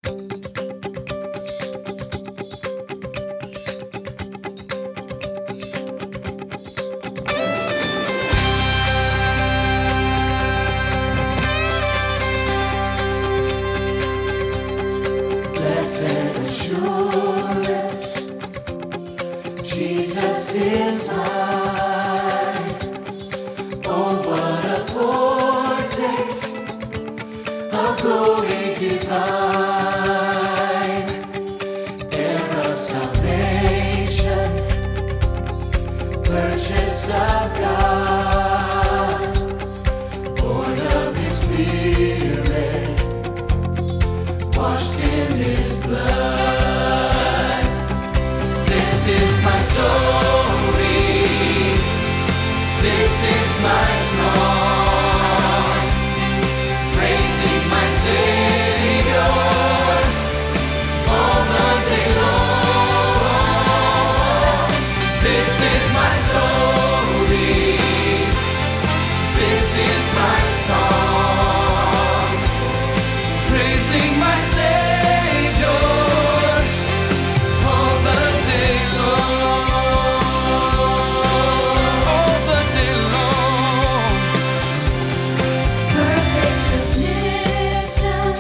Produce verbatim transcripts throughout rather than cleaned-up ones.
Blessed assurance, Jesus is mine. Oh, what a foretaste of glory divine, heir of salvation, purchase of God, born of His Spirit, washed in His blood. This is my story, this is my song, praising my Savior all the day long. This is my story, this is my song, praising my Savior all the day long, all the day long. Perfect submission,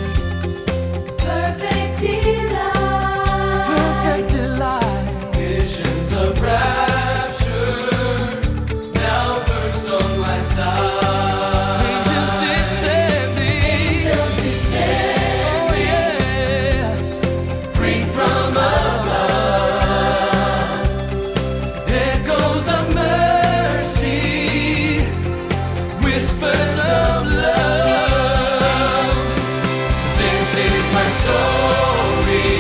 perfect delight, Perfect delight. Visions of rapture now burst on my side. Angels descending, angels descend, oh yeah, bring from above echoes of mercy, whispers of love. This is my story,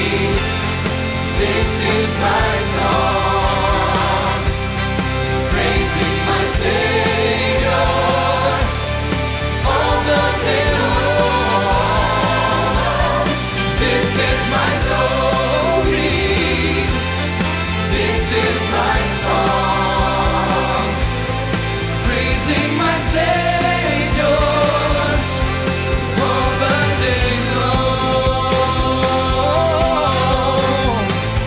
this is my song, praising my Savior all the day long. This is my story, this is my song, praising my Savior all the day long.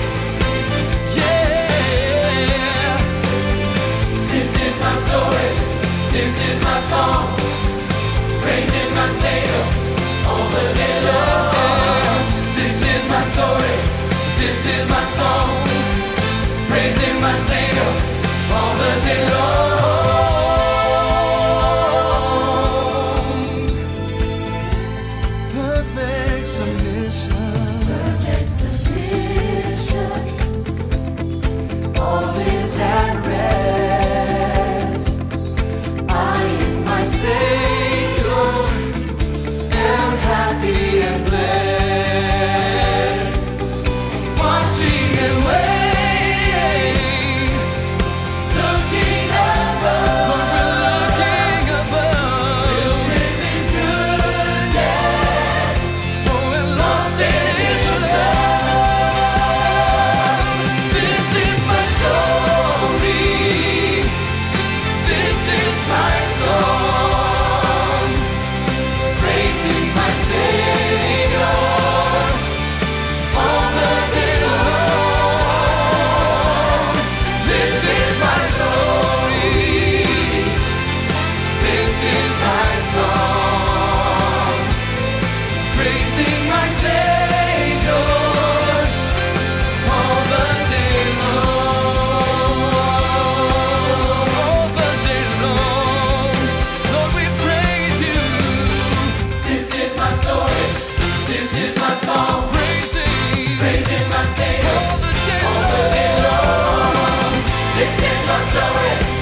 Yeah, this is my story, this is my song, praising my Savior all the day long. This is my story, this is my song, praising my Savior all the day long. Perfect submission, perfect submission, all is at rest. I in my Savior am happy and blessed, watching and waiting, looking above, looking above, filled with His goodness, oh, and lost in His love. This is my story, this is my song, praising my Savior all the day long. This is my story, this is my song, praising my Savior all the day long, all the day long. Lord, we praise You. This is my story, this is my song, praising, praising my Savior all the day long, all the day long. This is my story,